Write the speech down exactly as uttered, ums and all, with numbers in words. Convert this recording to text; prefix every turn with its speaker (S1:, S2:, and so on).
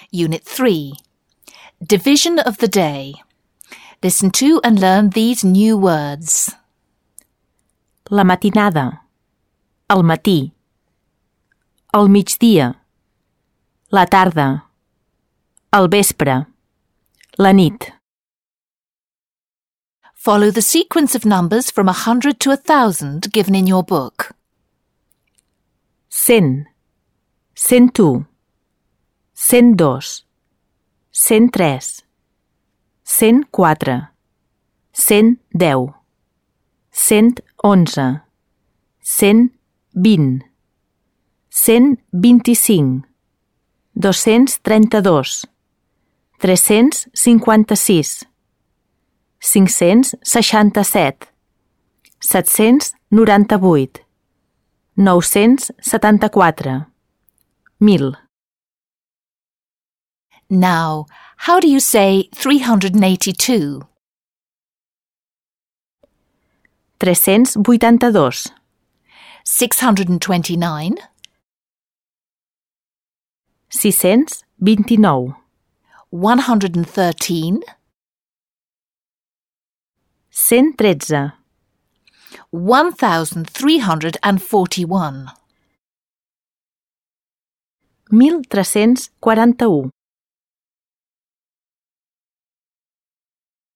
S1: Unit three. Division of the day. Listen to and learn these new words.
S2: La matinada, el matí, el migdia, la tarda, el vespre, la nit.
S1: Follow the sequence of numbers from a hundred to a thousand given in your book.
S2: Cent, cent u, cent dos, cent tres, cent quatre, cent deu, cent onze, cent vint, cent vint-i-cinc, dos-cents trenta-dos, tres-cents cinquanta-sis, cinc-cents seixanta-set, set-cents noranta-vuit, nou-cents setanta-quatre, mil.
S1: Now, how do you say three hundred eighty-two?
S2: tres-cents vuitanta-dos,
S1: six hundred twenty-nine,
S2: sis-cents vint-i-nou,
S1: one hundred thirteen,
S2: cent tretze,
S1: one thousand three hundred forty-one.
S2: mil tres-cents quaranta-u.